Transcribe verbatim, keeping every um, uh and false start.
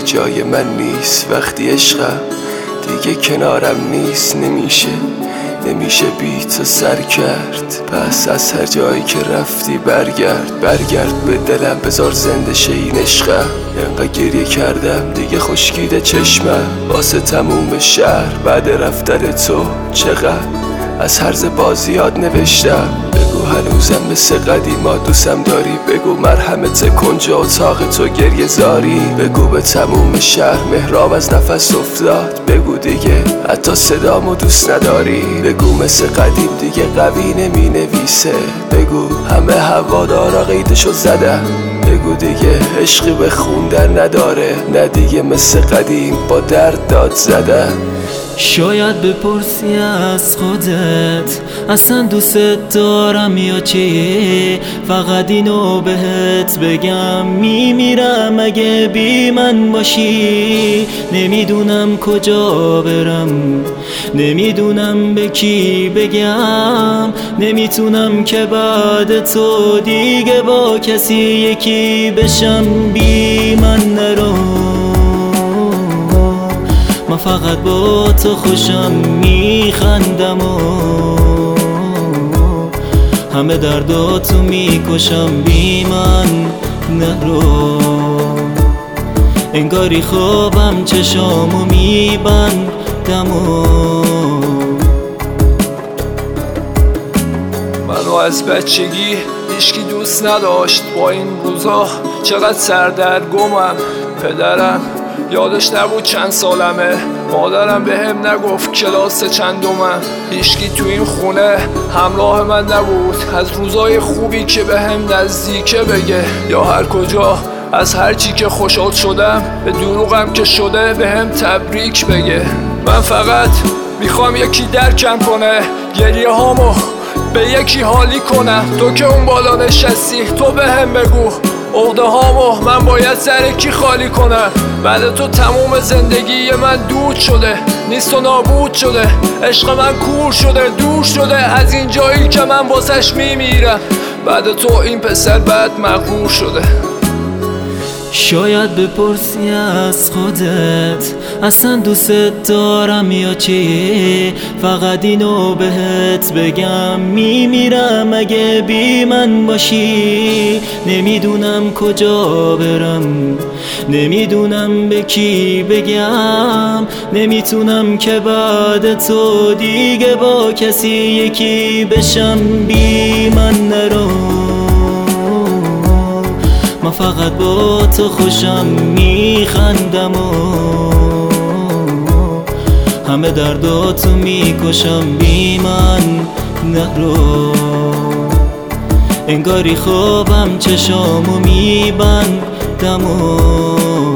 جای من نیست. وقتی عشقم دیگه کنارم نیست، نمیشه نمیشه بی تو سر کرد. پس از هر جایی که رفتی برگرد، برگرد به دلم، بذار زنده شه این عشقم. انقدر گریه کردم دیگه خشکیده چشمم واسه تموم شهر بعد رفتن تو. چقدر از هرز بازیات نوشتم، بگو هنوزم مثل قدیما دوستم داری، بگو مرحمت کنج اتاق تو گریه زاری، بگو به تموم شهر مهراب از نفس افتاد، بگو دیگه حتی صدامو دوست نداری، بگو مثل قدیم دیگه قوی نمی نویسه، بگو همه هوادارا قیدشو زدن، بگو دیگه عشقی به خوندن نداره، نه دیگه مثل قدیم با درد داد زدن. شاید بپرسی از خودت اصلا دوست دارم یا چی، فقط اینو بهت بگم میمیرم اگه بی من باشی. نمیدونم کجا برم، نمیدونم به کی بگم، نمیتونم که بعد تو دیگه با کسی یکی بشم. بی من نرو، من فقط با تو خوشم میخندم و همه درداتو میکشم. بی من نرو، انگاری خوابم چشامو میبندم و منو از بچگی هیچکی دوست نداشت، با این روزا چقدر سردرگمم. پدرم یادش نبود چند سالمه، مادرم به هم نگفت کلاس چندمم، هیچکی تو این خونه همراه من نبود از روزای خوبی که به هم نزدیکه بگه، یا هر کجا از هر چی که خوشحال شدم به دروغم که شده به هم تبریک بگه. من فقط میخوام یکی درکم کنه گریه هامو به یکی حالی کنم، تو که اون بالا نشستی تو به هم بگو عقده هامو من باید سر کی خالی کنم. بعد تو تموم زندگی من دود شده، نیست و نابود شده، عشق من کور شده، دور شده از این جایی که من واسش میمیرم. بعد تو این پسر بد مغرور شده. شاید بپرسی از خودت اصلا دوست دارم یا چی، فقط اینو بهت بگم میمیرم اگه بی من باشی. نمیدونم کجا برم، نمیدونم به کی بگم، نمیتونم که بعد تو دیگه با کسی یکی بشم. بی من نرو، من فقط با تو خوشم میخندم و همه درداتو میکشم. بی من نرو، انگاری خوابم چشامو میبندم و